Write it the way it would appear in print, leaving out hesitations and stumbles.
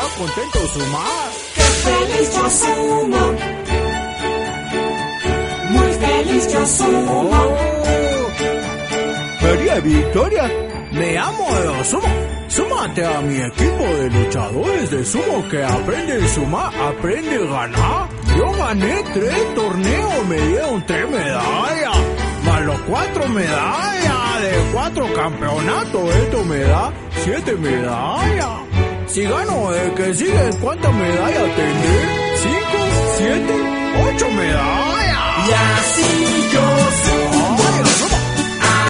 contento sumar. ¡Qué feliz yo sumo! Muy feliz yo sumo. Feria Victoria, me amo de sumo. Súmate a mi equipo de luchadores de sumo que aprende a sumar, aprende a ganar. Yo gané 3 torneos, me dieron 3 medallas, más los 4 medallas de 4 campeonatos. Esto me da 7 medallas. Si gano el que sigue, ¿cuántas medallas tendré? 5, 7, 8 medallas. Y así yo sumo.